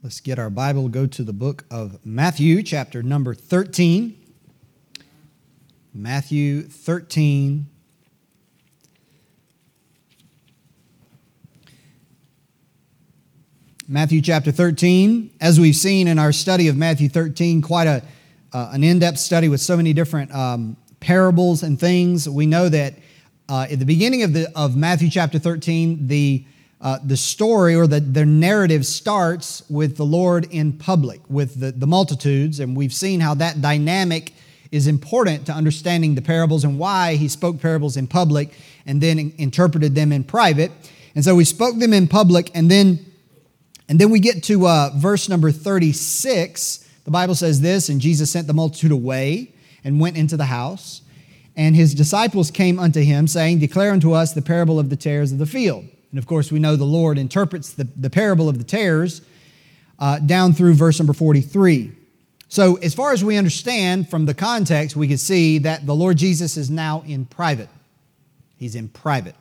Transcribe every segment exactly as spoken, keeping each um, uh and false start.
Let's get our Bible, go to the book of Matthew, chapter number thirteen. Matthew thirteen. Matthew chapter thirteen. As we've seen in our study of Matthew thirteen, quite a uh, an in-depth study with so many different um, parables and things. We know that uh, at the beginning of the of Matthew chapter thirteen, the Uh, the story or the, the narrative starts with the Lord in public, with the, the multitudes, and we've seen how that dynamic is important to understanding the parables and why he spoke parables in public and then in, interpreted them in private. And so we spoke them in public, and then and then we get to uh, verse number thirty-six. The Bible says this, "And Jesus sent the multitude away and went into the house, and his disciples came unto him, saying, Declare unto us the parable of the tares of the field." And of course, we know the Lord interprets the, the parable of the tares uh, down through verse number forty-three. So as far as we understand from the context, we can see that the Lord Jesus is now in private. He's in private.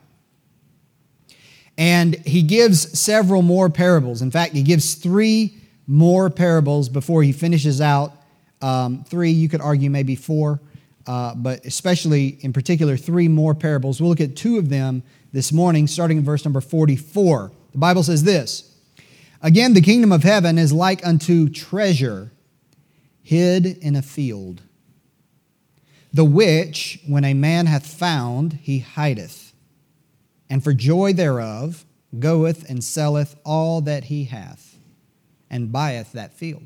And he gives several more parables. In fact, he gives three more parables before he finishes out. Um, three, you could argue maybe four, uh, but especially in particular, three more parables. We'll look at two of them this morning, starting in verse number forty-four. The Bible says this, "Again, the kingdom of heaven is like unto treasure hid in a field, the which, when a man hath found, he hideth, and for joy thereof goeth and selleth all that he hath, and buyeth that field.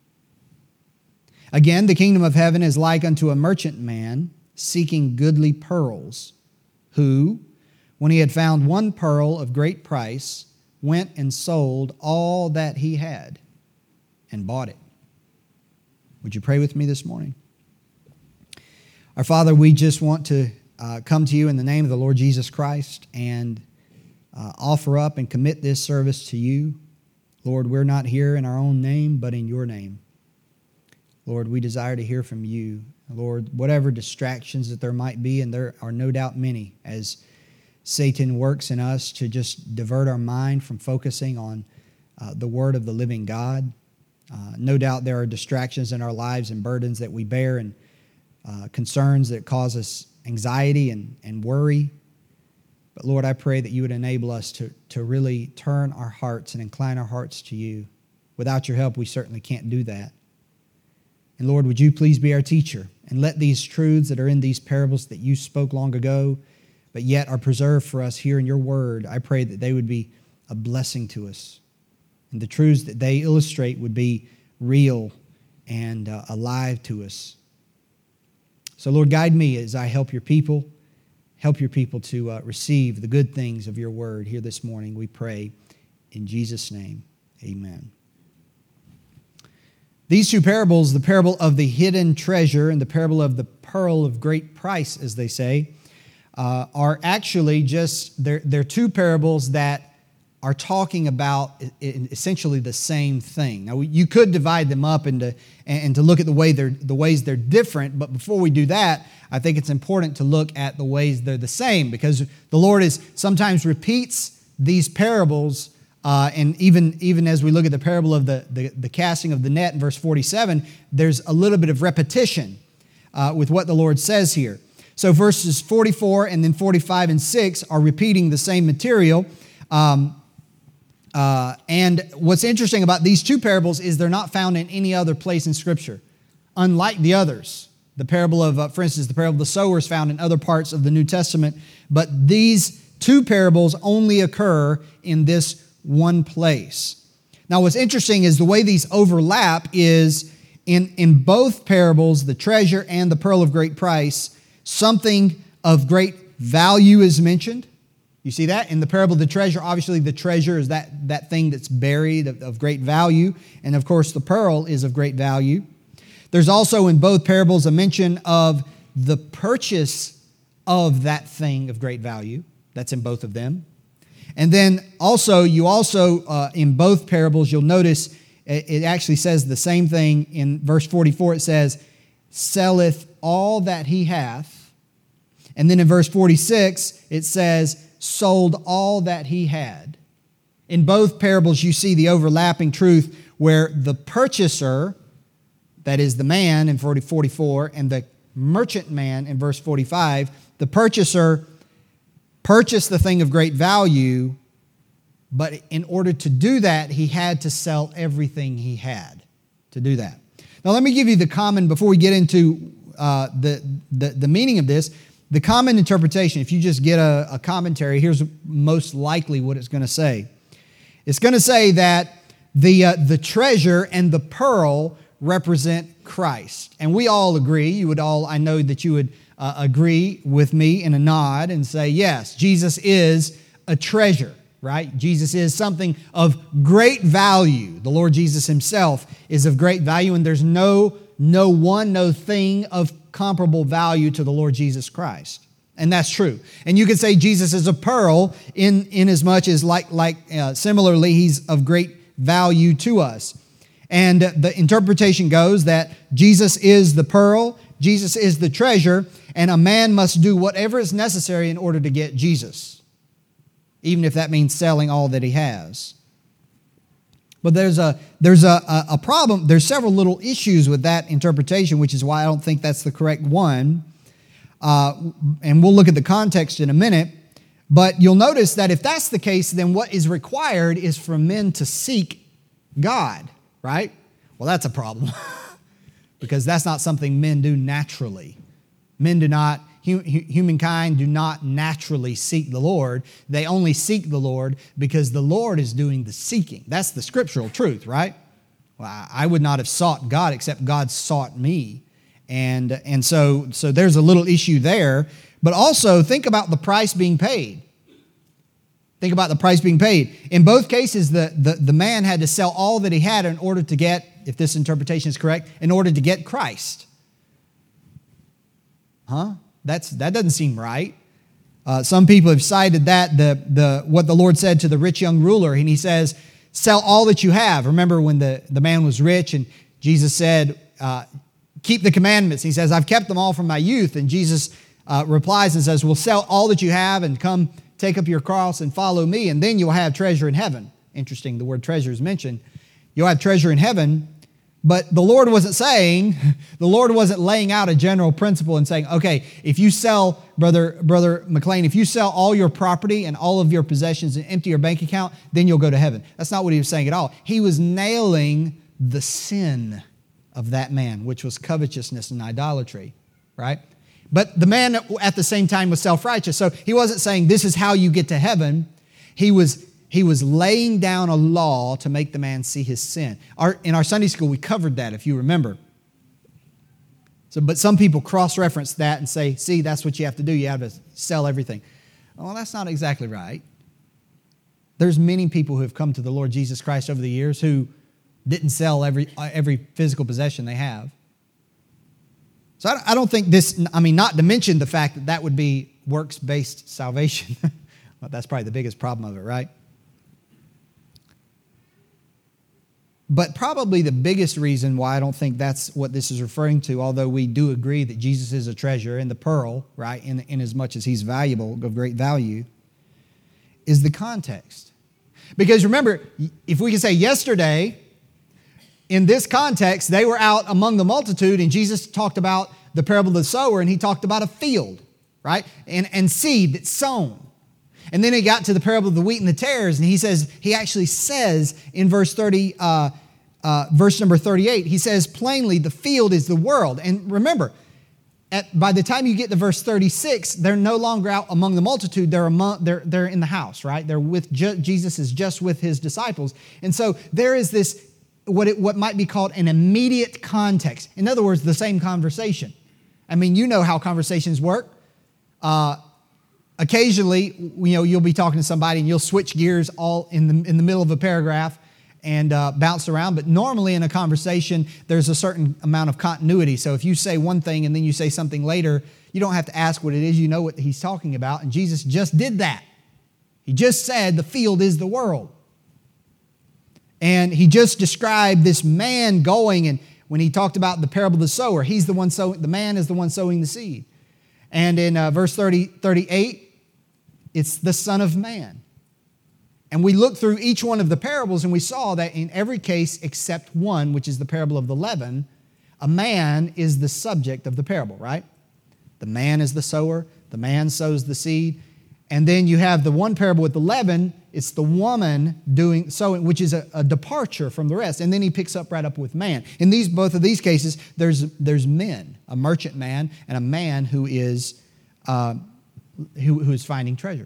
Again, the kingdom of heaven is like unto a merchant man seeking goodly pearls, who, when he had found one pearl of great price, went and sold all that he had and bought it." Would you pray with me this morning? Our Father, we just want to uh, come to you in the name of the Lord Jesus Christ and uh, offer up and commit this service to you. Lord, we're not here in our own name, but in your name. Lord, we desire to hear from you. Lord, whatever distractions that there might be, and there are no doubt many, as Satan works in us to just divert our mind from focusing on uh, the Word of the living God. Uh, no doubt there are distractions in our lives and burdens that we bear and uh, concerns that cause us anxiety and, and worry. But Lord, I pray that you would enable us to, to really turn our hearts and incline our hearts to you. Without your help, we certainly can't do that. And Lord, would you please be our teacher and let these truths that are in these parables that you spoke long ago but yet are preserved for us here in your word, I pray that they would be a blessing to us. And the truths that they illustrate would be real and uh, alive to us. So Lord, guide me as I help your people. Help your people to uh, receive the good things of your word here this morning, we pray. In Jesus' name, amen. These two parables, the parable of the hidden treasure and the parable of the pearl of great price, as they say, Uh, are actually just, they're, they're two parables that are talking about essentially the same thing. Now, you could divide them up into, and to look at the way they're, the ways they're different, but before we do that, I think it's important to look at the ways they're the same, because the Lord is sometimes repeats these parables, uh, and even, even as we look at the parable of the, the, the casting of the net in verse forty-seven, there's a little bit of repetition uh, with what the Lord says here. So verses forty-four and then forty-five and six are repeating the same material. Um, uh, and what's interesting about these two parables is they're not found in any other place in Scripture, unlike the others. The parable of, uh, for instance, the parable of the sower is found in other parts of the New Testament, but these two parables only occur in this one place. Now, what's interesting is the way these overlap is in, in both parables, the treasure and the pearl of great price, something of great value is mentioned. You see that? In the parable of the treasure, obviously the treasure is that, that thing that's buried of, of great value. And of course, the pearl is of great value. There's also in both parables a mention of the purchase of that thing of great value. That's in both of them. And then also, you also, uh, in both parables, you'll notice it actually says the same thing. In verse forty-four, it says, "Selleth all that he hath." And then in verse forty-six, it says, "Sold all that he had." In both parables, you see the overlapping truth where the purchaser, that is the man in verse forty-four, and the merchant man in verse forty-five, the purchaser purchased the thing of great value, but in order to do that, he had to sell everything he had to do that. Now, let me give you the common, before we get into uh, the, the, the meaning of this, the common interpretation. If you just get a, a commentary, here's most likely what it's going to say. It's going to say that the, uh, the treasure and the pearl represent Christ. And we all agree, you would all, I know that you would uh, agree with me in a nod and say, yes, Jesus is a treasure. Right? Jesus is something of great value. The Lord Jesus himself is of great value, and there's no, no one, no thing of comparable value to the Lord Jesus Christ. And that's true. And you could say Jesus is a pearl in, in as much as like, like uh, similarly, he's of great value to us. And the interpretation goes that Jesus is the pearl, Jesus is the treasure, and a man must do whatever is necessary in order to get Jesus, even if that means selling all that he has. But there's a there's a, a problem. There's several little issues with that interpretation, which is why I don't think that's the correct one. Uh, and we'll look at the context in a minute. But you'll notice that if that's the case, then what is required is for men to seek God, right? Well, that's a problem because that's not something men do naturally. Men do not Humankind do not naturally seek the Lord. They only seek the Lord because the Lord is doing the seeking. That's the scriptural truth, right? Well, I would not have sought God except God sought me. And, and so, so there's a little issue there. But also think about the price being paid. Think about the price being paid. In both cases, the, the, the man had to sell all that he had in order to get, if this interpretation is correct, in order to get Christ. Huh? That's, that doesn't seem right. Uh, some people have cited that, the, the, what the Lord said to the rich young ruler, and he says, sell all that you have. Remember when the, the man was rich and Jesus said, uh, keep the commandments. He says, I've kept them all from my youth. And Jesus uh, replies and says, well, sell all that you have and come take up your cross and follow me, and then you'll have treasure in heaven. Interesting, the word treasure is mentioned. You'll have treasure in heaven. But the Lord wasn't saying, the Lord wasn't laying out a general principle and saying, okay, if you sell, Brother, Brother McLean, if you sell all your property and all of your possessions and empty your bank account, then you'll go to heaven. That's not what he was saying at all. He was nailing the sin of that man, which was covetousness and idolatry, right? But the man at the same time was self-righteous. So he wasn't saying this is how you get to heaven. He was He was laying down a law to make the man see his sin. Our, in our Sunday school, we covered that, if you remember. So, but some people cross-reference that and say, see, that's what you have to do. You have to sell everything. Well, that's not exactly right. There's many people who have come to the Lord Jesus Christ over the years who didn't sell every, every physical possession they have. So I, I don't think this, I mean, not to mention the fact that that would be works-based salvation. Well, that's probably the biggest problem of it, right? But probably the biggest reason why I don't think that's what this is referring to, although we do agree that Jesus is a treasure and the pearl, right, in, in as much as he's valuable, of great value, is the context. Because remember, if we can say yesterday, in this context, they were out among the multitude and Jesus talked about the parable of the sower and he talked about a field, right, and, and seed that's sown. And then he got to the parable of the wheat and the tares, and he says, he actually says in verse thirty, uh, uh, verse number thirty-eight, he says plainly, the field is the world. And remember, at, by the time you get to verse thirty-six, they're no longer out among the multitude. They're among, they're they're in the house, right? They're with ju- Jesus is just with his disciples, and so there is this what it what might be called an immediate context. In other words, the same conversation. I mean, you know how conversations work. Uh, Occasionally, you know, you'll be talking to somebody and you'll switch gears all in the in the middle of a paragraph and uh, bounce around. But normally in a conversation, there's a certain amount of continuity. So if you say one thing and then you say something later, you don't have to ask what it is. You know what he's talking about. And Jesus just did that. He just said the field is the world. And he just described this man going, and when he talked about the parable of the sower, he's the one sowing, the man is the one sowing the seed. And in uh, verse thirty, thirty-eight, it's the Son of Man. And we looked through each one of the parables and we saw that in every case except one, which is the parable of the leaven, a man is the subject of the parable, right? The man is the sower, the man sows the seed. And then you have the one parable with the leaven, it's the woman doing sowing, which is a, a departure from the rest. And then he picks up right up with man. In these both of these cases, there's there's men, a merchant man and a man who is uh, who, who is finding treasure.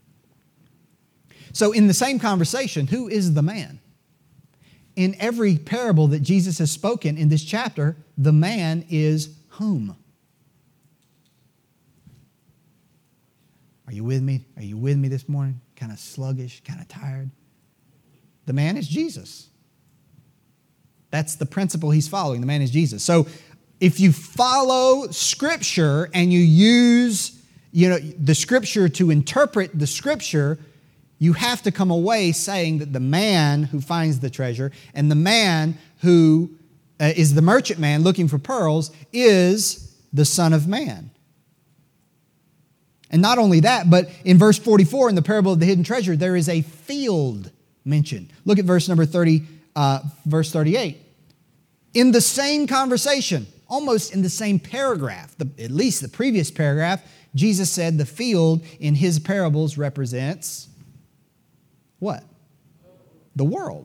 So in the same conversation, who is the man? In every parable that Jesus has spoken in this chapter, the man is whom? Are you with me? Are you with me this morning? Kind of sluggish, kind of tired? The man is Jesus. That's the principle he's following. The man is Jesus. So if you follow Scripture and you use, you know, the Scripture to interpret the Scripture, you have to come away saying that the man who finds the treasure and the man who uh, is the merchant man looking for pearls is the Son of Man. And not only that, but in verse forty-four in the parable of the hidden treasure, there is a field mentioned. Look at verse number thirty, uh, verse thirty-eight. In the same conversation, almost in the same paragraph, the, at least the previous paragraph, Jesus said the field in his parables represents what? The world.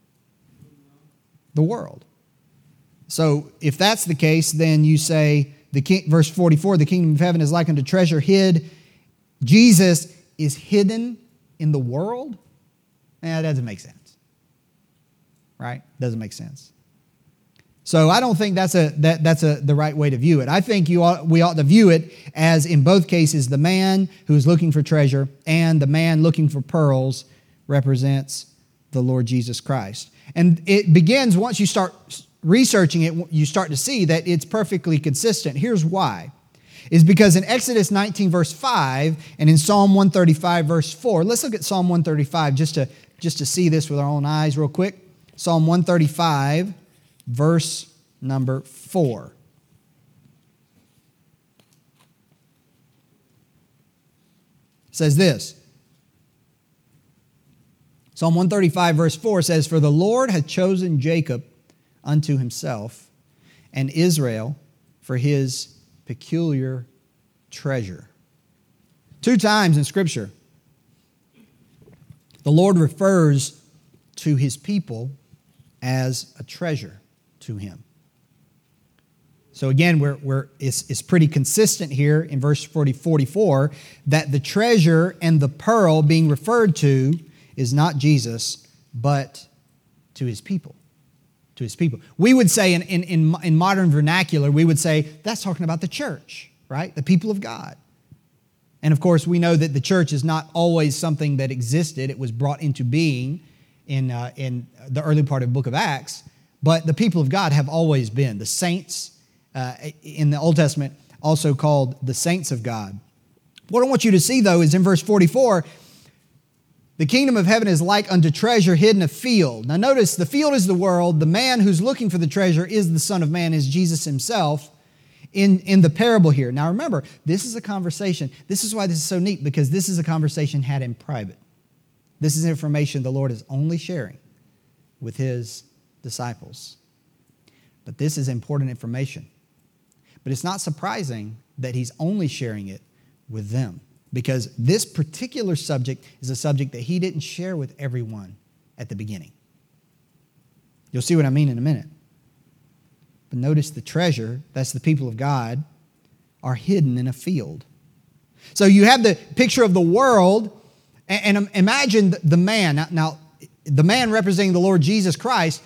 The world. So if that's the case, then you say, the king, verse forty-four, the kingdom of heaven is like unto treasure hid. Jesus is hidden in the world? Eh, that doesn't make sense. Right? Doesn't make sense. So I don't think that's a that that's a the right way to view it. I think you ought, we ought to view it as, in both cases, the man who's looking for treasure and the man looking for pearls represents the Lord Jesus Christ. And it begins, once you start researching it, you start to see that it's perfectly consistent. Here's why. Is because in Exodus nineteen, verse five, and in Psalm one thirty-five, verse four, let's look at Psalm one thirty-five just to, just to see this with our own eyes real quick. Psalm one thirty-five, verse number four. It says this. Psalm one thirty-five, verse four says, For the Lord hath chosen Jacob unto himself, and Israel for his peculiar treasure. Two times in Scripture, the Lord refers to his people as a treasure to him. So again, we're, we're, it's, it's pretty consistent here in verse forty, forty-four that the treasure and the pearl being referred to is not Jesus, but to his people. To his people. We would say in, in, in, in modern vernacular, we would say that's talking about the church, right? The people of God. And of course, we know that the church is not always something that existed. It was brought into being in, uh, in the early part of the book of Acts. But the people of God have always been. The saints uh, in the Old Testament, also called the saints of God. What I want you to see, though, is in verse forty-four, the kingdom of heaven is like unto treasure hid in a field. Now notice, the field is the world. The man who's looking for the treasure is the Son of Man, is Jesus himself in, in the parable here. Now remember, this is a conversation. This is why this is so neat, because this is a conversation had in private. This is information the Lord is only sharing with his disciples. But this is important information. But it's not surprising that he's only sharing it with them, because this particular subject is a subject that he didn't share with everyone at the beginning. You'll see what I mean in a minute. But notice the treasure, that's the people of God, are hidden in a field. So you have the picture of the world, and, and imagine the man. Now, now, the man representing the Lord Jesus Christ,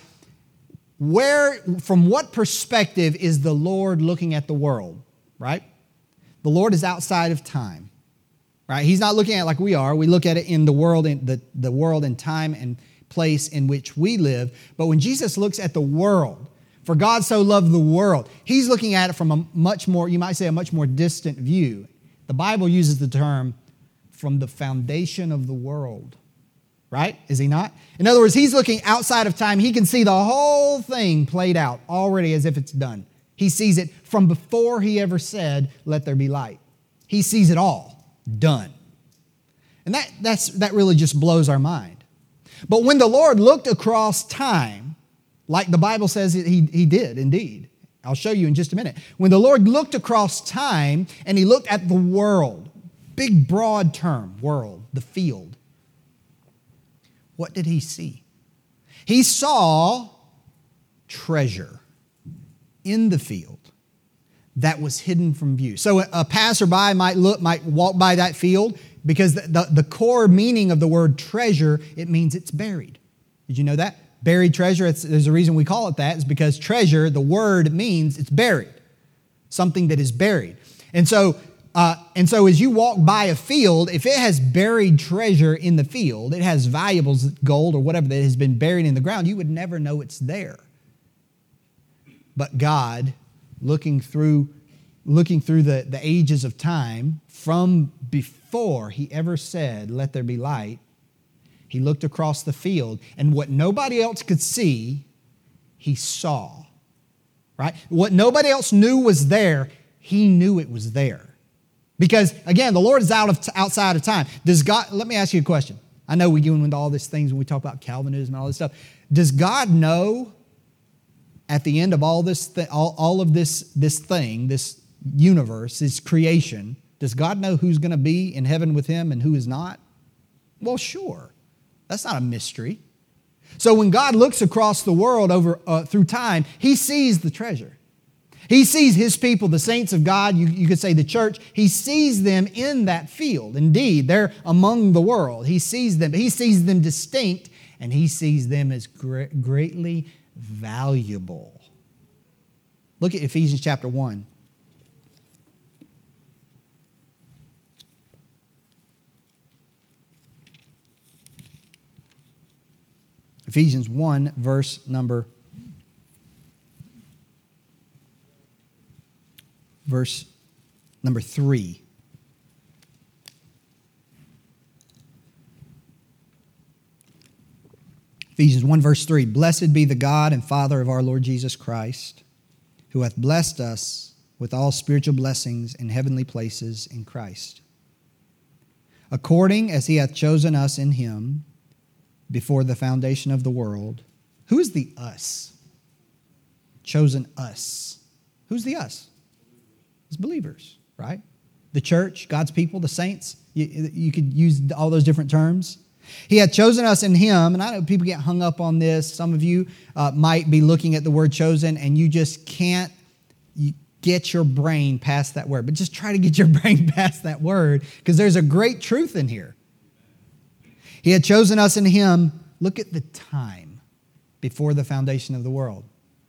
where, from what perspective is the Lord looking at the world, right? The Lord is outside of time. Right? He's not looking at it like we are. We look at it in the world, in the, the world and time and place in which we live. But when Jesus looks at the world, for God so loved the world, he's looking at it from a much more, you might say, a much more distant view. The Bible uses the term from the foundation of the world. Right? Is he not? In other words, he's looking outside of time. He can see the whole thing played out already as if it's done. He sees it from before he ever said, let there be light. He sees it all. Done. And that, that's, that really just blows our mind. But when the Lord looked across time, like the Bible says he, he did indeed. I'll show you in just a minute. When the Lord looked across time and he looked at the world, big broad term, world, the field, what did he see? He saw treasure in the field that was hidden from view. So a passerby might look, might walk by that field because the, the, the core meaning of the word treasure, it means it's buried. Did you know that? Buried treasure, it's, there's a reason we call it that, is because treasure, the word means it's buried. Something that is buried. And so, uh, and so as you walk by a field, if it has buried treasure in the field, it has valuables, gold or whatever that has been buried in the ground, you would never know it's there. But God, looking through, looking through the, the ages of time, from before he ever said, "Let there be light," he looked across the field, and what nobody else could see, he saw. Right? What nobody else knew was there, he knew it was there. Because, again, the Lord is out of outside of time. Does God, let me ask you a question. I know we get into all these things when we talk about Calvinism and all this stuff. Does God know at the end of all this, th- all, all of this, this thing, this universe, this creation, does God know who's going to be in heaven with him and who is not? Well, sure. That's not a mystery. So when God looks across the world over uh, through time, he sees the treasure. He sees his people, the saints of God, you, you could say the church. He sees them in that field. Indeed, they're among the world. He sees them. He sees them distinct, and he sees them as gre- greatly valuable. Look at Ephesians chapter one. Ephesians one, verse number verse number three. Ephesians one, verse three. Blessed be the God and Father of our Lord Jesus Christ, who hath blessed us with all spiritual blessings in heavenly places in Christ, according as he hath chosen us in him before the foundation of the world. Who is the us? Chosen us. Who's the us? It's believers, right? The church, God's people, the saints. You, you could use all those different terms. He had chosen us in him, and I know people get hung up on this. Some of you uh, might be looking at the word chosen, and you just can't you get your brain past that word. But just try to get your brain past that word, because there's a great truth in here. He had chosen us in him, look at the time, before the foundation of the world.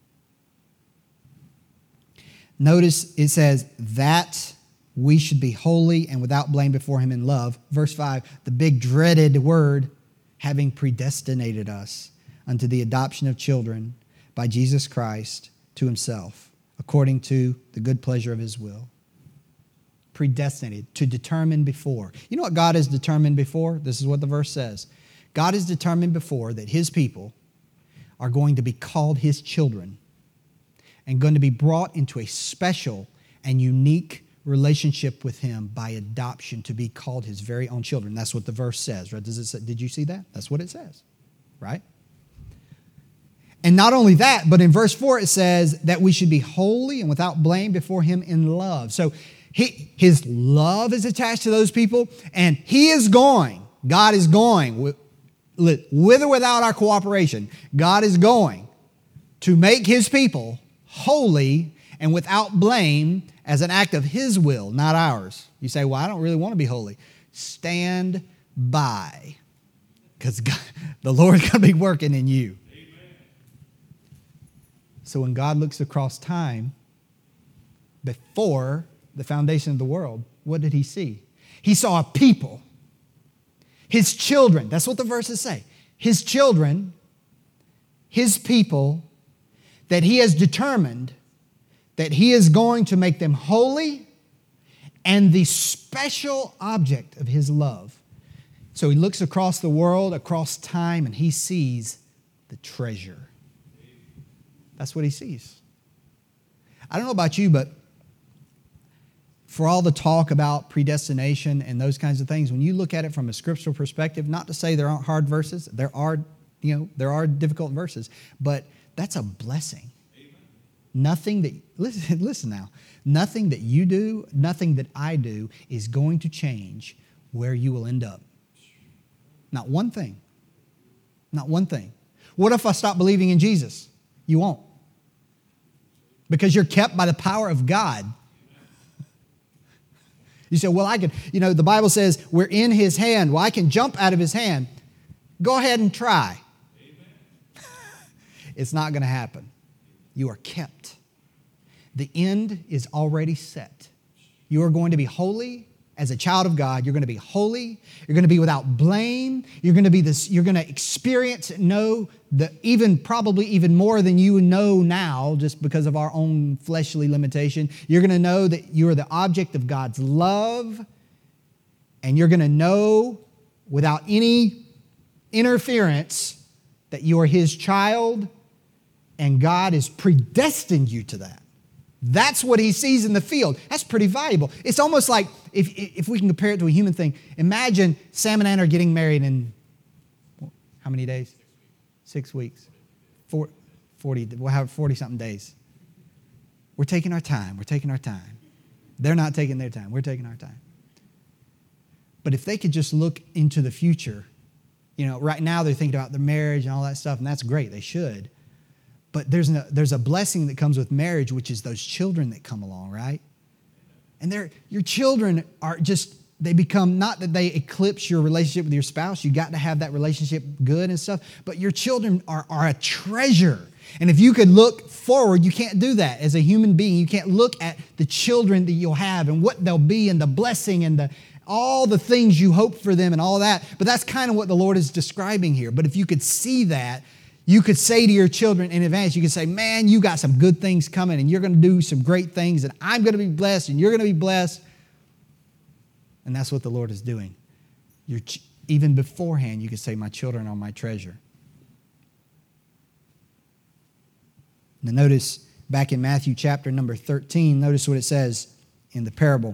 Notice it says that we should be holy and without blame before him in love. Verse five, the big dreaded word, having predestinated us unto the adoption of children by Jesus Christ to himself, according to the good pleasure of his will. Predestinated, to determine before. You know what God has determined before? This is what the verse says. God has determined before that his people are going to be called his children and going to be brought into a special and unique relationship with him by adoption, to be called his very own children. That's what the verse says, right? Does it say, did you see that? That's what it says, right? And not only that, but in verse four it says that we should be holy and without blame before him in love. So he, his love is attached to those people, and he is going, God is going, with, with or without our cooperation, God is going to make his people holy and without blame as an act of his will, not ours. You say, well, I don't really want to be holy. Stand by, because the Lord's going to be working in you. Amen. So when God looks across time, before the foundation of the world, what did he see? He saw a people, his children. That's what the verses say. His children, his people, that he has determined that he is going to make them holy and the special object of his love. So he looks across the world, across time, and he sees the treasure. That's what he sees. I don't know about you, but for all the talk about predestination and those kinds of things, when you look at it from a scriptural perspective, not to say there aren't hard verses, there are, you know, there are difficult verses, but that's a blessing. Amen. Nothing that, listen, listen now, nothing that you do, nothing that I do is going to change where you will end up. Not one thing. Not one thing. What if I stop believing in Jesus? You won't. Because you're kept by the power of God. You say, well, I can, you know, the Bible says we're in His hand. Well, I can jump out of His hand. Go ahead and try. It's not going to happen. You are kept. The end is already set. You are going to be holy as a child of God. You're going to be holy. You're going to be without blame. You're going to be this, you're going to experience, know the even probably even more than you know now, just because of our own fleshly limitation. You're going to know that you are the object of God's love, and you're going to know without any interference that you are His child, and God has predestined you to that. That's what He sees in the field. That's pretty valuable. It's almost like, if, if we can compare it to a human thing, imagine Sam and Ann are getting married in how many days? Six weeks. Four, forty, we'll have forty-something days. We're taking our time. We're taking our time. They're not taking their time. We're taking our time. But if they could just look into the future, you know, right now they're thinking about their marriage and all that stuff, and that's great. They should. But there's a, there's a blessing that comes with marriage, which is those children that come along, right? And they're, your children are just, they become, not that they eclipse your relationship with your spouse. You got to have that relationship good and stuff. But your children are, are a treasure. And if you could look forward, you can't do that as a human being. You can't look at the children that you'll have and what they'll be and the blessing and the all the things you hope for them and all that. But that's kind of what the Lord is describing here. But if you could see that, you could say to your children in advance, you could say, man, you got some good things coming and you're going to do some great things and I'm going to be blessed and you're going to be blessed. And that's what the Lord is doing. You're, even beforehand, you could say, my children are my treasure. Now notice back in Matthew chapter number thirteen, notice what it says in the parable.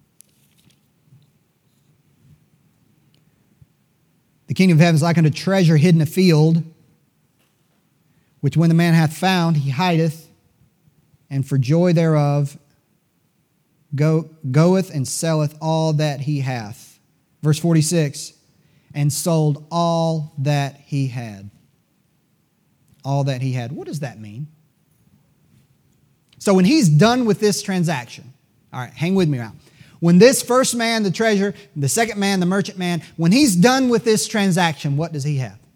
The kingdom of heaven is like unto treasure hidden in a field, which when the man hath found, he hideth, and for joy thereof go, goeth and selleth all that he hath. Verse forty-six, and sold all that he had. All that he had. What does that mean? So when he's done with this transaction, all right, hang with me now. When this first man, the treasurer, the second man, the merchant man, when he's done with this transaction, what does he have?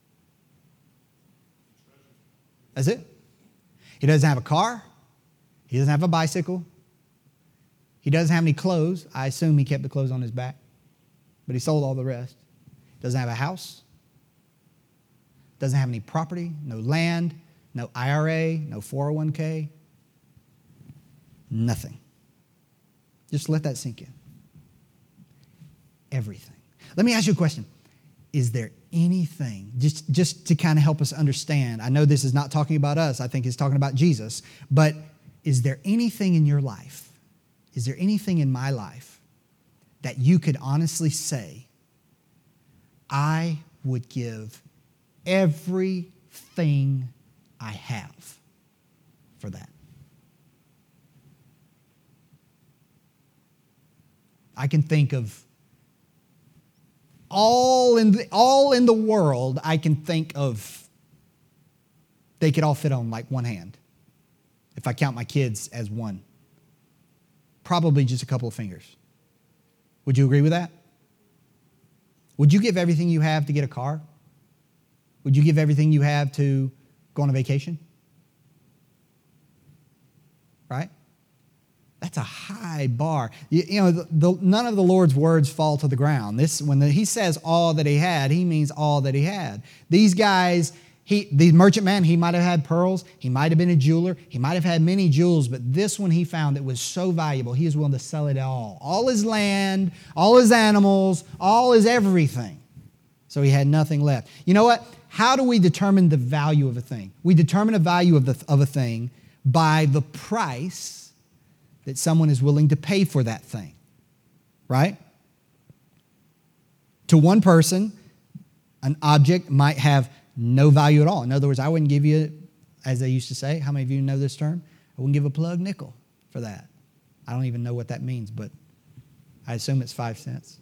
That's it. He doesn't have a car. He doesn't have a bicycle. He doesn't have any clothes. I assume he kept the clothes on his back. But he sold all the rest. Doesn't have a house. Doesn't have any property, no land, no I R A, no four oh one k. Nothing. Just let that sink in. Everything. Let me ask you a question. Is there anything, just, just to kind of help us understand, I know this is not talking about us, I think it's talking about Jesus, but is there anything in your life, is there anything in my life that you could honestly say, I would give everything I have for that? I can think of all in the, all in the world, I can think of, they could all fit on like one hand. If I count my kids as one. Probably just a couple of fingers. Would you agree with that? Would you give everything you have to get a car? Would you give everything you have to go on a vacation? Right? That's a high bar. You, you know, the, the, none of the Lord's words fall to the ground. This, when the, he says all that he had, he means all that he had. These guys, he, the merchant man, he might have had pearls. He might have been a jeweler. He might have had many jewels, but this one he found that was so valuable, he was willing to sell it all. All his land, all his animals, all his everything. So he had nothing left. You know what? How do we determine the value of a thing? We determine the value of, the, of a thing by the price that someone is willing to pay for that thing, right? To one person, an object might have no value at all. In other words, I wouldn't give you, as they used to say, how many of you know this term? I wouldn't give a plug nickel for that. I don't even know what that means, but I assume it's five cents.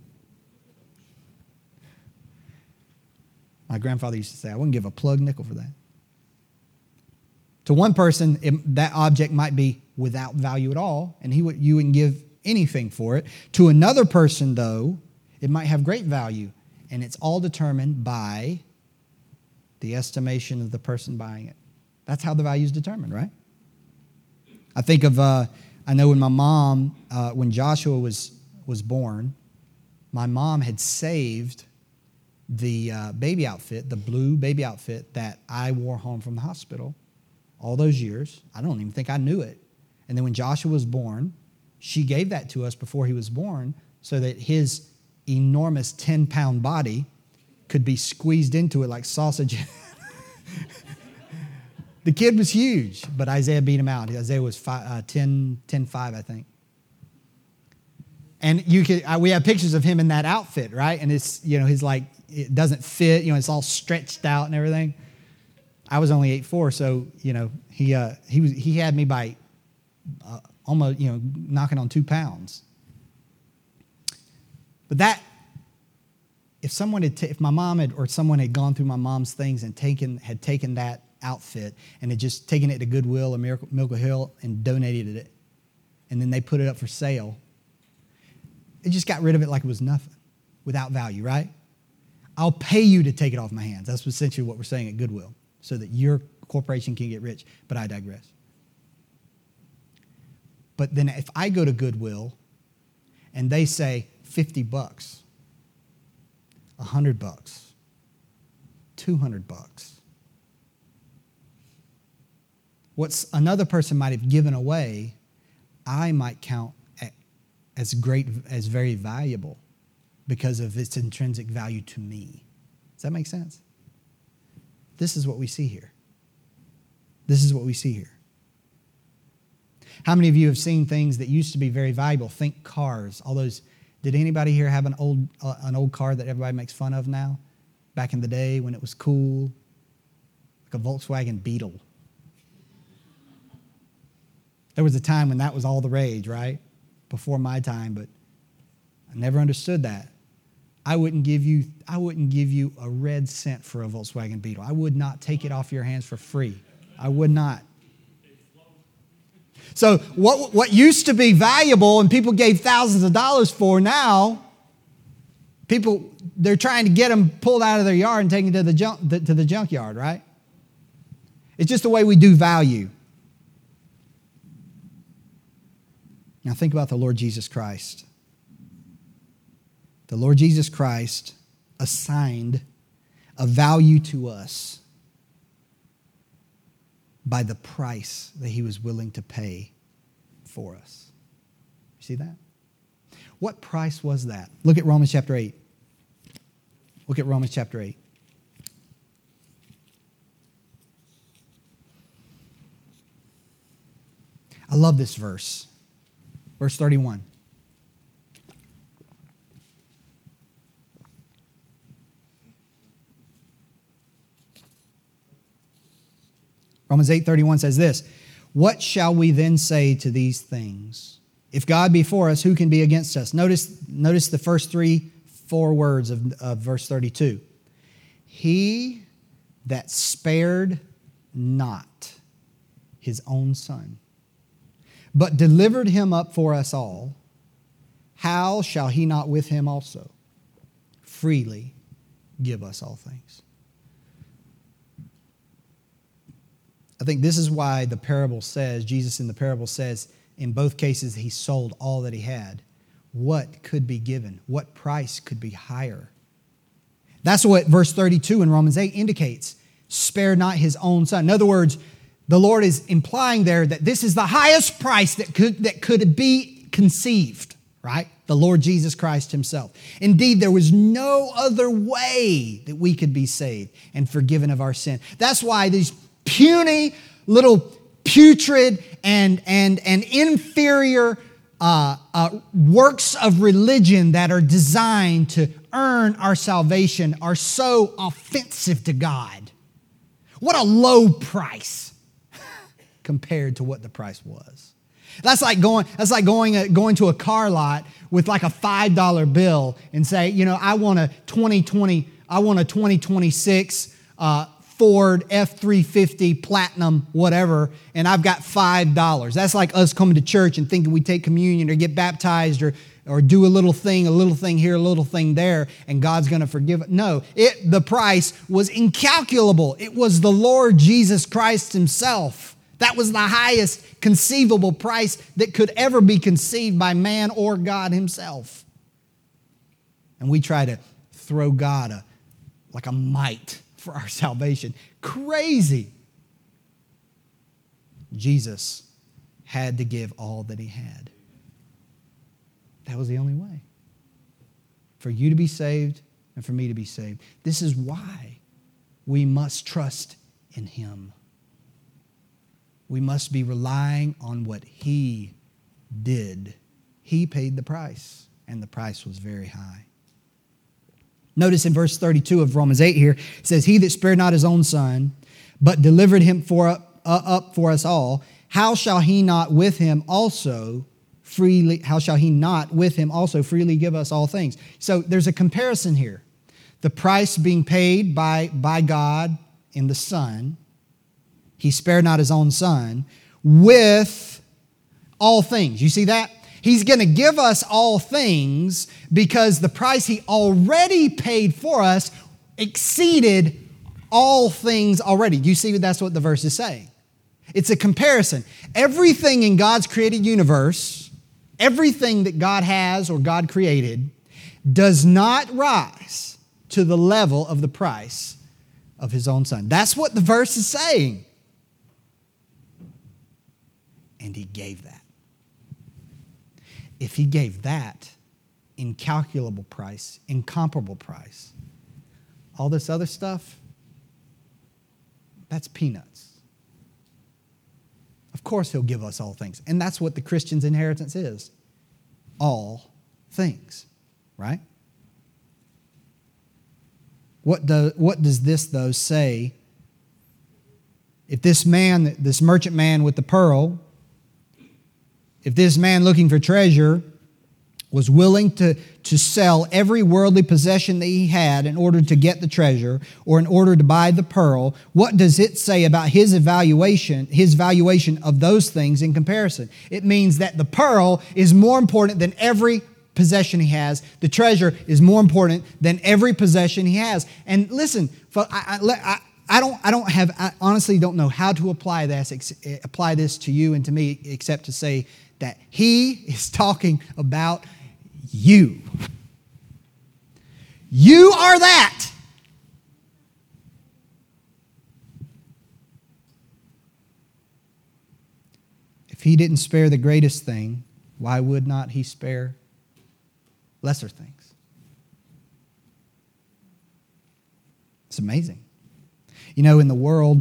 My grandfather used to say, I wouldn't give a plug nickel for that. To one person, it, that object might be without value at all, and he would, you wouldn't give anything for it. To another person, though, it might have great value, and it's all determined by the estimation of the person buying it. That's how the value is determined, right? I think of, uh, I know when my mom, uh, when Joshua was, was born, my mom had saved the uh, baby outfit, the blue baby outfit that I wore home from the hospital all those years. I don't even think I knew it. And then when Joshua was born, she gave that to us before he was born so that his enormous ten-pound body could be squeezed into it like sausage. The kid was huge, but Isaiah beat him out. Isaiah was five, uh, ten, ten five, I think. And you could, uh, we have pictures of him in that outfit, right? And it's, you know, he's like, it doesn't fit, you know, it's all stretched out and everything. I was only eight foot four, so, you know, he uh, he was he had me by uh, almost, you know, knocking on two pounds. But that, if someone had, t- if my mom had, or someone had gone through my mom's things and taken, had taken that outfit and had just taken it to Goodwill or Miracle, Miracle Hill and donated it, and then they put it up for sale, it just got rid of it like it was nothing, without value, right? I'll pay you to take it off my hands. That's essentially what we're saying at Goodwill, so that your corporation can get rich, but I digress. But then if I go to Goodwill and they say fifty bucks, one hundred bucks, two hundred bucks, what's another person might have given away, I might count as great, as very valuable because of its intrinsic value to me. Does that make sense? This is what we see here. This is what we see here. How many of you have seen things that used to be very valuable? Think cars. All those. Did anybody here have an old uh, an old car that everybody makes fun of now? Back in the day when it was cool, like a Volkswagen Beetle. There was a time when that was all the rage, right? Before my time, but I never understood that. I wouldn't give you I wouldn't give you a red cent for a Volkswagen Beetle. I would not take it off your hands for free. I would not. So what what used to be valuable and people gave thousands of dollars for, now people, they're trying to get them pulled out of their yard and taken to the junk to the junkyard, right? It's just the way we do value. Now think about the Lord Jesus Christ. The Lord Jesus Christ assigned a value to us by the price that he was willing to pay for us. You see that? What price was that? Look at Romans chapter eight. Look at Romans chapter eight. I love this verse. Verse thirty-one. Romans eight thirty-one says this, "What shall we then say to these things? If God be for us, who can be against us?" Notice, notice the first three, four words of, of verse thirty-two. He that spared not his own son, but delivered him up for us all, how shall he not with him also freely give us all things? I think this is why the parable says, Jesus in the parable says, in both cases he sold all that he had. What could be given? What price could be higher? That's what verse thirty-two in Romans eight indicates. Spare not his own son. In other words, the Lord is implying there that this is the highest price that could, that could be conceived, right? The Lord Jesus Christ himself. Indeed, there was no other way that we could be saved and forgiven of our sin. That's why these puny little putrid and, and, and inferior uh, uh, works of religion that are designed to earn our salvation are so offensive to God. What a low price compared to what the price was. That's like going, that's like going, uh, going to a car lot with like a five dollar bill and say, you know, I want a twenty twenty, I want a twenty twenty-six uh, Ford F three fifty Platinum, whatever, and I've got five dollars. That's like us coming to church and thinking we take communion or get baptized or, or do a little thing, a little thing here, a little thing there, and God's going to forgive it. No, it, the price was incalculable. It was the Lord Jesus Christ Himself. That was the highest conceivable price that could ever be conceived by man or God Himself. And we try to throw God a, like a mite for our salvation. Crazy. Jesus had to give all that He had. That was the only way. For you to be saved and for me to be saved. This is why we must trust in Him. We must be relying on what He did. He paid the price, and the price was very high. Notice in verse thirty-two of Romans eight here, it says, He that spared not His own Son, but delivered Him for, uh, up for us all, how shall He not with Him also freely, how shall He not with Him also freely give us all things? So there's a comparison here. The price being paid by, by God in the Son, He spared not His own Son, with all things. You see that? He's going to give us all things because the price He already paid for us exceeded all things already. Do you see that's what the verse is saying? It's a comparison. Everything in God's created universe, everything that God has or God created, does not rise to the level of the price of His own Son. That's what the verse is saying. And He gave that. If He gave that incalculable price, incomparable price, all this other stuff, that's peanuts. Of course He'll give us all things. And that's what the Christian's inheritance is. All things. Right? What, do, what does this, though, say? If this man, this merchant man with the pearl, if this man looking for treasure was willing to, to sell every worldly possession that he had in order to get the treasure or in order to buy the pearl, what does it say about his evaluation, his valuation of those things in comparison? It means that the pearl is more important than every possession he has. The treasure is more important than every possession he has. And listen, I, I, I don't, I don't have, I honestly don't know how to apply this, apply this to you and to me, except to say that He is talking about you. You are that. If He didn't spare the greatest thing, why would not He spare lesser things? It's amazing. You know, in the world,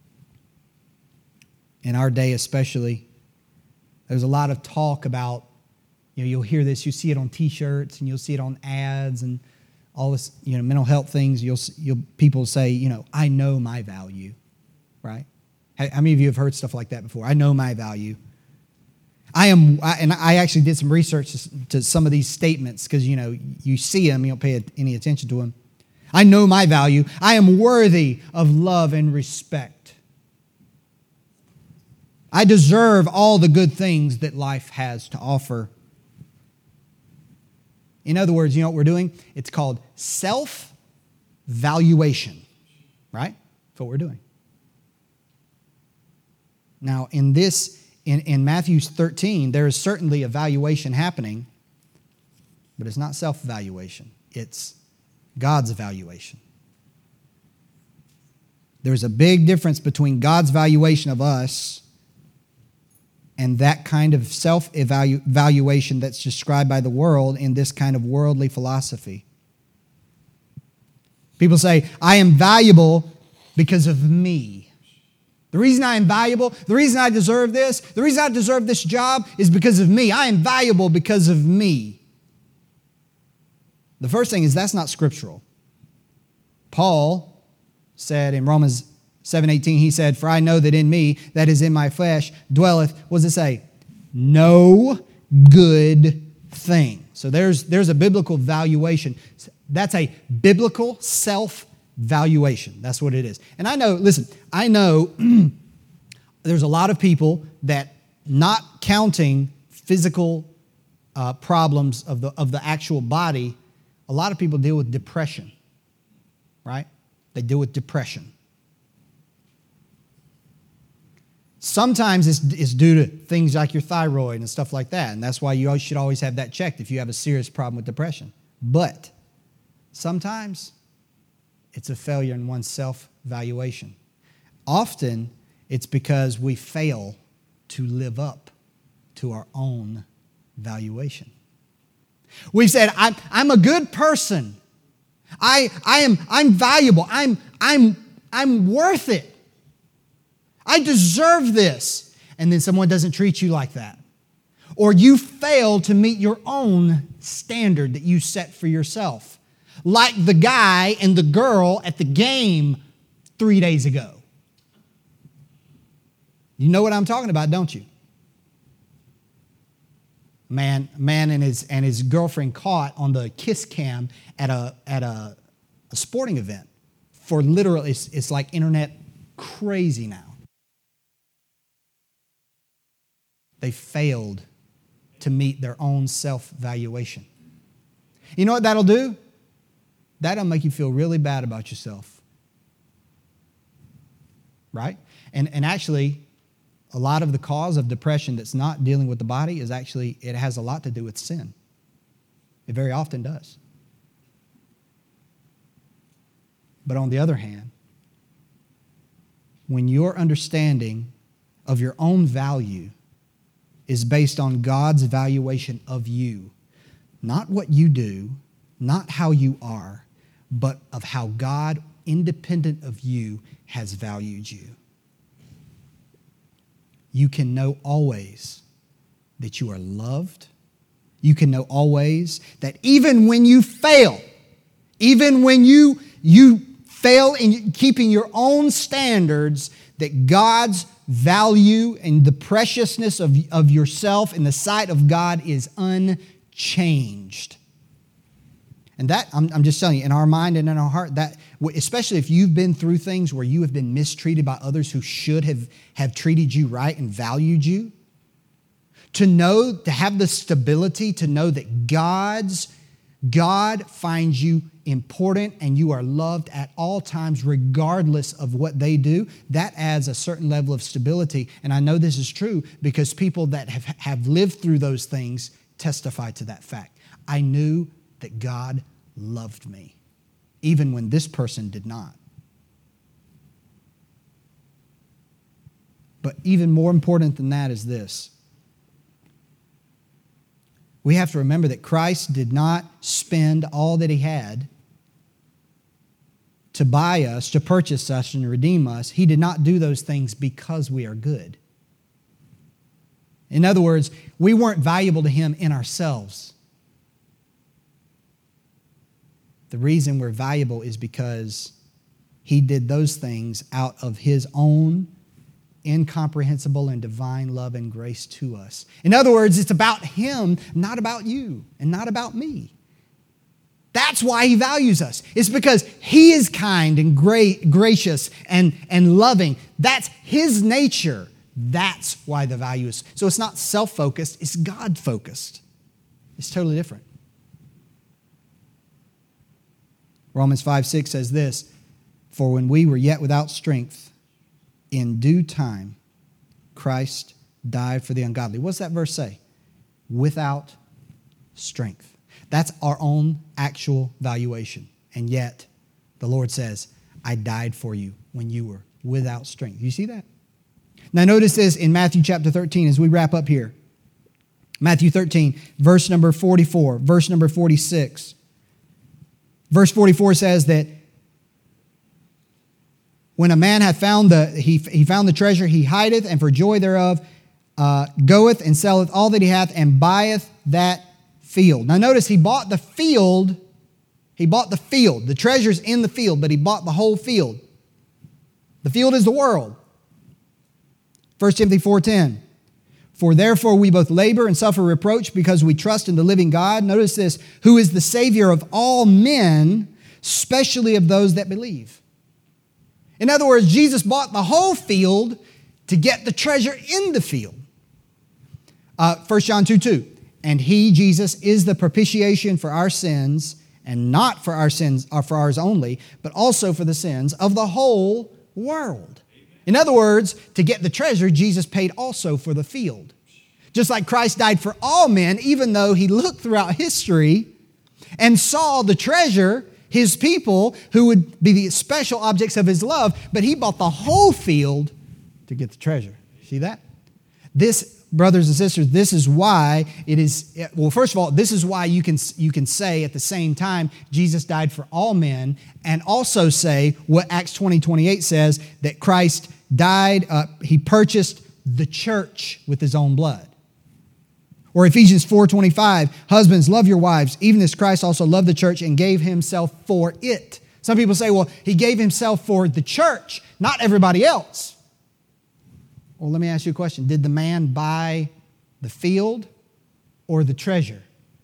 in our day especially, there's a lot of talk about, you know, you'll hear this, you see it on T-shirts and you'll see it on ads and all this, you know, mental health things. You'll, you'll people say, you know, I know my value, right? How, how many of you have heard stuff like that before? I know my value. I am, I, and I actually did some research to, to some of these statements because, you know, you see them, you don't pay any attention to them. I know my value. I am worthy of love and respect. I deserve all the good things that life has to offer. In other words, you know what we're doing? It's called self-valuation, right? That's what we're doing. Now, in this, in, in Matthew thirteen, there is certainly a valuation happening, but it's not self-valuation. It's God's evaluation. There's a big difference between God's valuation of us and that kind of self-evaluation that's described by the world in this kind of worldly philosophy. People say, I am valuable because of me. The reason I am valuable, the reason I deserve this, the reason I deserve this job is because of me. I am valuable because of me. The first thing is that's not scriptural. Paul said in Romans seven eighteen, he said, "For I know that in me, that is in my flesh, dwelleth," what does it say? "No good thing." So there's, there's a biblical valuation. That's a biblical self-valuation. That's what it is. And I know, listen, I know there's a lot of people that, not counting physical uh, problems of the, of the actual body, a lot of people deal with depression, right? They deal with depression. Sometimes it's, it's due to things like your thyroid and stuff like that, and that's why you should always have that checked if you have a serious problem with depression. But sometimes it's a failure in one's self-valuation. Often it's because we fail to live up to our own valuation. We've said, I'm, I'm a good person. I, I am, I'm valuable. I'm, I'm, I'm worth it. I deserve this. And then someone doesn't treat you like that. Or you fail to meet your own standard that you set for yourself. Like the guy and the girl at the game three days ago. You know what I'm talking about, don't you? Man, man and his and his girlfriend caught on the kiss cam at a at a, a sporting event. For literally, it's, it's like internet crazy now. They failed to meet their own self-valuation. You know what that'll do? That'll make you feel really bad about yourself. Right? And, and actually, a lot of the cause of depression that's not dealing with the body is actually, it has a lot to do with sin. It very often does. But on the other hand, when your understanding of your own value is based on God's valuation of you, not what you do, not how you are, but of how God, independent of you, has valued you. You can know always that you are loved. You can know always that even when you fail, even when you, you fail in keeping your own standards, that God's value and the preciousness of, of yourself in the sight of God is unchanged. And that, I'm, I'm just telling you, in our mind and in our heart, that especially if you've been through things where you have been mistreated by others who should have, have treated you right and valued you, to know, to have the stability to know that God's, God finds you important and you are loved at all times regardless of what they do, that adds a certain level of stability. And I know this is true because people that have, have lived through those things testify to that fact. I knew that God loved me, even when this person did not. But even more important than that is this. We have to remember that Christ did not spend all that he had to buy us, to purchase us, and redeem us. He did not do those things because we are good. In other words, we weren't valuable to him in ourselves. The reason we're valuable is because he did those things out of his own incomprehensible and divine love and grace to us. In other words, it's about him, not about you, and not about me. That's why he values us. It's because he is kind and great, gracious and, and loving. That's his nature. That's why the value is. So it's not self-focused, it's God-focused. It's totally different. Romans five six says this, "For when we were yet without strength, in due time, Christ died for the ungodly." What's that verse say? Without strength. That's our own actual valuation. And yet, the Lord says, I died for you when you were without strength. You see that? Now notice this in Matthew chapter thirteen as we wrap up here. Matthew thirteen, verse number forty-four, verse number forty-six. Verse forty-four says that When a man hath found the he, he found the treasure, he hideth, and for joy thereof uh, goeth and selleth all that he hath, and buyeth that field. Now notice he bought the field. He bought the field. The treasure's in the field, but he bought the whole field. The field is the world. First Timothy four ten. For therefore we both labor and suffer reproach because we trust in the living God. Notice this, who is the Savior of all men, especially of those that believe. In other words, Jesus bought the whole field to get the treasure in the field. Uh, First John two two. And he, Jesus, is the propitiation for our sins, and not for our sins, or for ours only, but also for the sins of the whole world. In other words, to get the treasure, Jesus paid also for the field. Just like Christ died for all men, even though he looked throughout history and saw the treasure, his people, who would be the special objects of his love, but he bought the whole field to get the treasure. See that? This, brothers and sisters, this is why it is, well, first of all, this is why you can, you can say at the same time, Jesus died for all men, and also say what Acts twenty twenty-eight says, that Christ died, uh, he purchased the church with his own blood. Or Ephesians four twenty-five, husbands, love your wives, even as Christ also loved the church and gave himself for it. Some people say, well, he gave himself for the church, not everybody else. Well, let me ask you a question. Did the man buy the field or the treasure?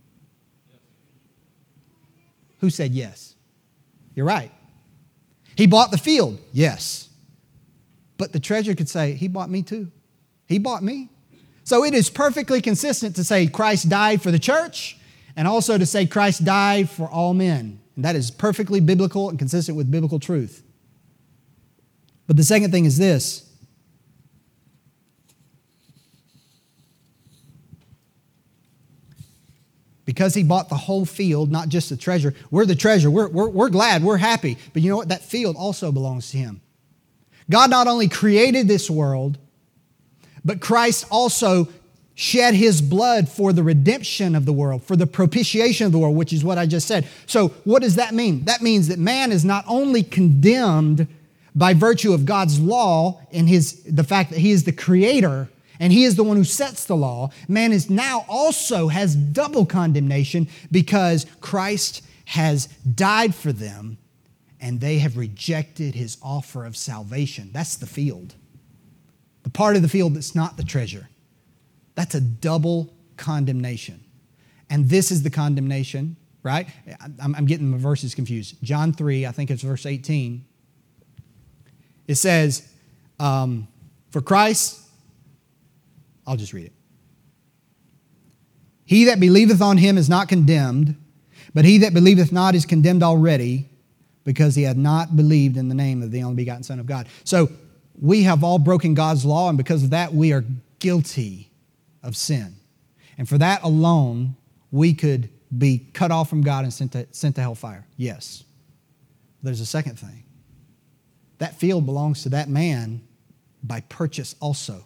Who said yes? You're right. He bought the field, yes. But the treasure could say, he bought me too. He bought me. So it is perfectly consistent to say Christ died for the church and also to say Christ died for all men. And that is perfectly biblical and consistent with biblical truth. But the second thing is this. Because he bought the whole field, not just the treasure. We're the treasure. We're, we're, we're glad. We're happy. But you know what? That field also belongs to him. God not only created this world, but Christ also shed his blood for the redemption of the world, for the propitiation of the world, which is what I just said. So what does that mean? That means that man is not only condemned by virtue of God's law and his, the fact that he is the creator and he is the one who sets the law, man is now also has double condemnation because Christ has died for them and they have rejected his offer of salvation. That's the field. The part of the field that's not the treasure. That's a double condemnation. And this is the condemnation, right? I'm, I'm getting the verses confused. John three, I think it's verse eighteen. It says, um, for Christ, I'll just read it. He that believeth on him is not condemned, but he that believeth not is condemned already, because he hath not believed in the name of the only begotten Son of God. So we have all broken God's law, and because of that, we are guilty of sin. And for that alone, we could be cut off from God and sent to, sent to hellfire. Yes. There's a second thing. That field belongs to that man by purchase also.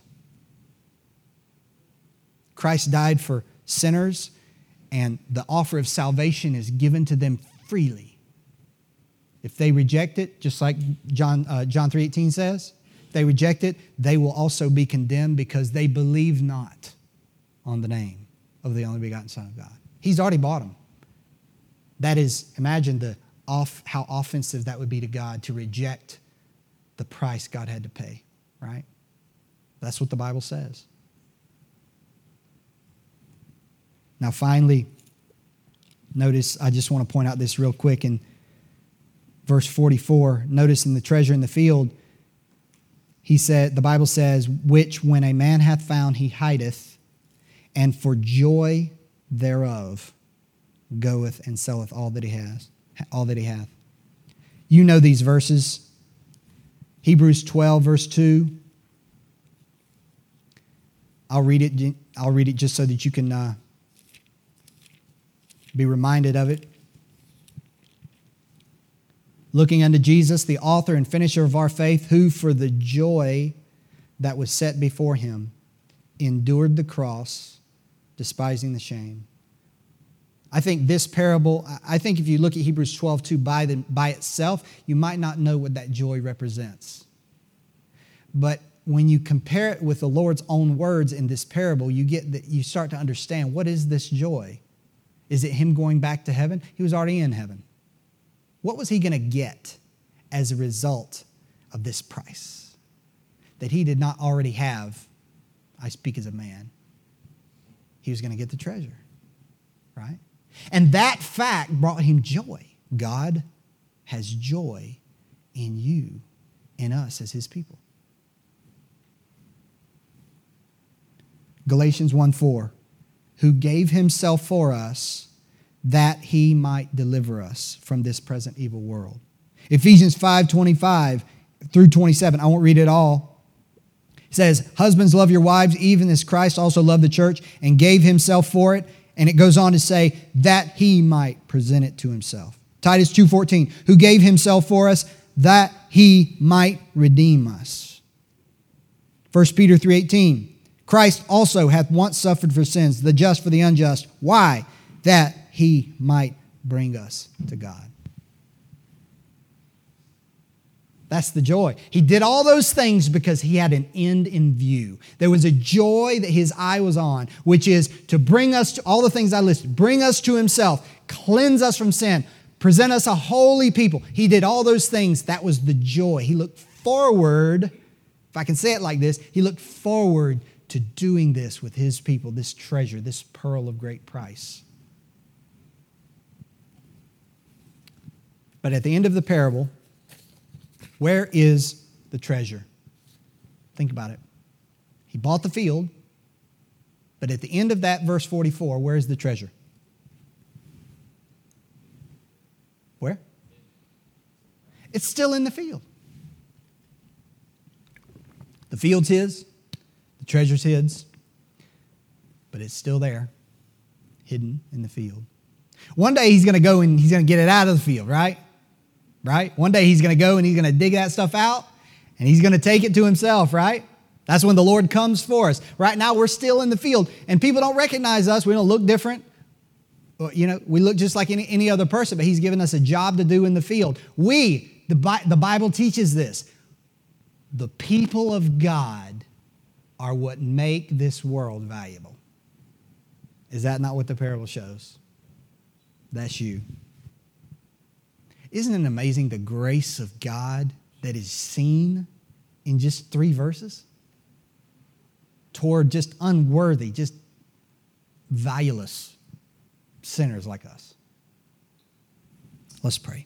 Christ died for sinners, and the offer of salvation is given to them freely. If they reject it, just like John, uh, John three eighteen says, if they reject it, they will also be condemned because they believe not on the name of the only begotten Son of God. He's already bought them. That is, imagine the off, how offensive that would be to God to reject the price God had to pay, right? That's what the Bible says. Now finally, notice, I just want to point out this real quick in verse forty-four. Notice in the treasure in the field, he said, the Bible says, which when a man hath found, he hideth, and for joy thereof goeth and selleth all that he has, all that he hath. You know these verses. Hebrews twelve, verse two. I'll read it. I'll read it just so that you can uh, be reminded of it. Looking unto Jesus, the author and finisher of our faith, who for the joy that was set before him endured the cross, despising the shame, I think this parable, I think if you look at Hebrews twelve two by, the, by itself, you might not know what that joy represents. But when you compare it with the Lord's own words in this parable, you get that you start to understand, what is this joy? Is it him going back to heaven? He was already in heaven. What was he going to get as a result of this price that he did not already have? I speak as a man. He was going to get the treasure, right? And that fact brought him joy. God has joy in you, in us as his people. Galatians one four, who gave himself for us that he might deliver us from this present evil world. Ephesians five twenty-five through twenty-seven, I won't read it all. It says, husbands, love your wives, even as Christ also loved the church and gave himself for it. And it goes on to say, that he might present it to himself. Titus two fourteen, who gave himself for us that he might redeem us. First Peter three eighteen, Christ also hath once suffered for sins, the just for the unjust. Why? That he might bring us to God. That's the joy. He did all those things because he had an end in view. There was a joy that his eye was on, which is to bring us to all the things I listed, bring us to himself, cleanse us from sin, present us a holy people. He did all those things. That was the joy. He looked forward, if I can say it like this, he looked forward to doing this with his people, this treasure, this pearl of great price. But at the end of the parable, where is the treasure? Think about it. He bought the field, but at the end of that, verse forty-four, where is the treasure? Where? It's still in the field. The field's his, the treasure's his, but it's still there, hidden in the field. One day he's going to go and he's going to get it out of the field, right? Right? One day he's going to go and he's going to dig that stuff out and he's going to take it to himself, right? That's when the Lord comes for us. Right now we're still in the field and people don't recognize us. We don't look different. You know, we look just like any, any other person, but he's given us a job to do in the field. We, the, Bi- the Bible teaches this. The people of God are what make this world valuable. Is that not what the parable shows? That's you. Isn't it amazing the grace of God that is seen in just three verses? Toward just unworthy, just valueless sinners like us. Let's pray.